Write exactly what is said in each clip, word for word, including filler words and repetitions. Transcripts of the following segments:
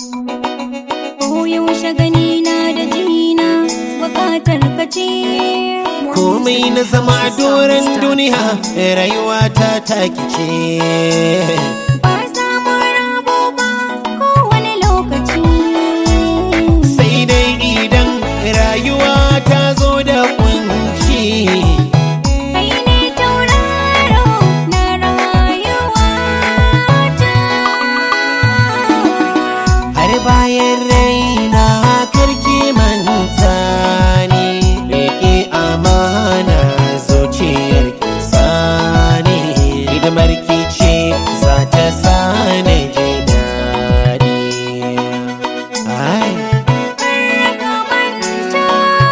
yaushe gani na da jina bukatar ka ce. Komai na zama doron duniya rayuwa ta taki ce. Ba samun rabo ba kowane lokaci, sai dai idan rayuwa ta zo da kunci. kai ne tauraro na rayuwa ta. Har bayan raina karki manta ni, rike amana zuciyar ki sani. Hidimar ki ce za ta sani ji daɗi. Ai. Ka manta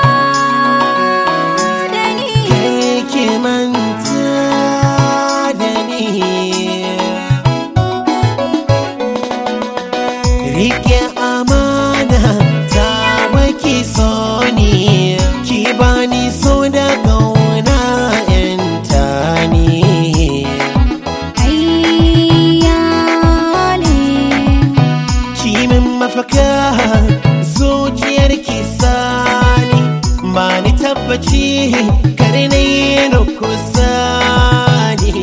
da ni, Karki manta da ni. Rike amana ta waki so ni, ki bani so da kauna yanta ni. ayyale Ki min mafaka zuciyar ki sani, ba ni tabbaci kar na yi na kusa ni.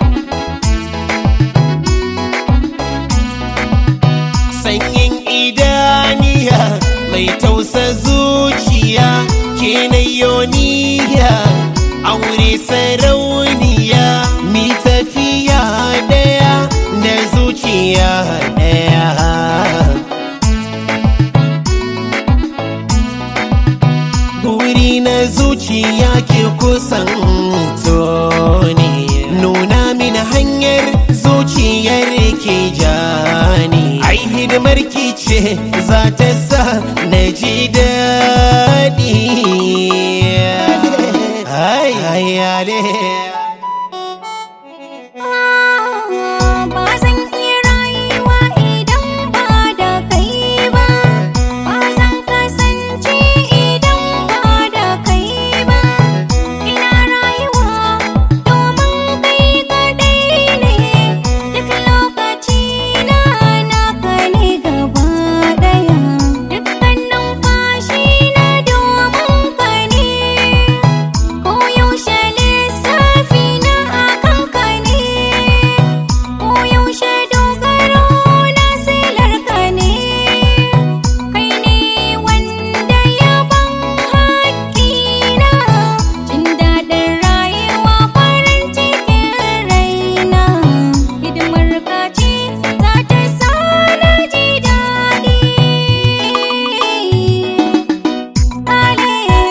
Sanyin idaniya mai tausa zuciya, ke na yoniya aure sarauniya. Mi tafiya daya da zuciya daya. Buri na zuciya ke kusan toni, nuna min hanyar zuciyar ke jani. Ai hidimar ki ce za ta sa na ji daɗi. Ai ai ale. ba zan iya rayuwa idan ba da kai ba, ba zan kasance idan ba da kai ba. Ina rayuwa domin kai kadai ne, duk lokaci na naka ne gaba daya. Dukkan numfashi na domin ka ne, koyaushe lissafi na akan ka ne, koyaushe dogaro na silar ka ne. Kai ne wanda ya ban haƙƙina, jin daɗin rayuwa farin cikin raina. Hidimar ka ce za ta sa na ji daɗi. Ale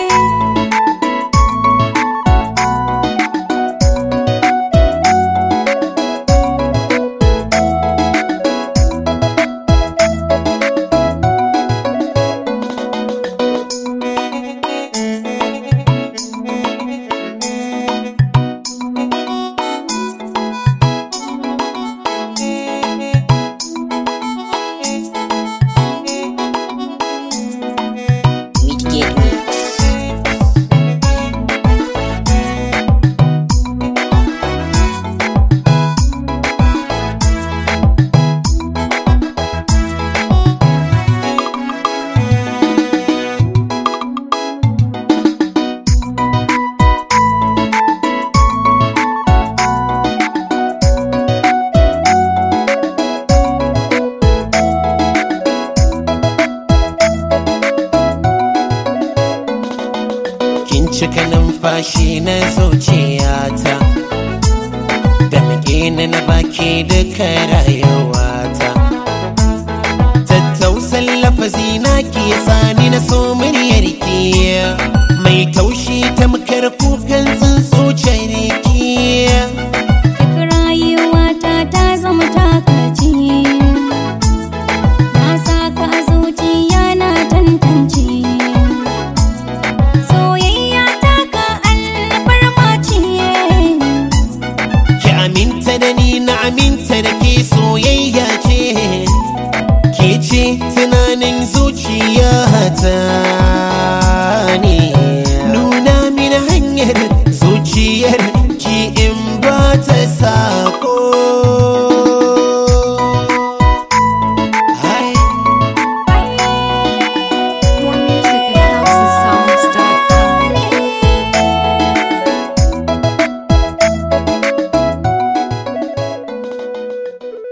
Kin cika numfashi na zuciyata, da muke ni na baki duka rayuwata. Tattausan lafazi na ke sani na so muryar ki, mai taushi tamkar kukan tsuntsu ciniki. duk rayuwata ta zama takaci, na saka a zuciya na tantance. Soyayya ta ka alfarma ce, Ki aminta da ni na aminta da ke, soyayya ce. Ke ce tunanin zuciyata.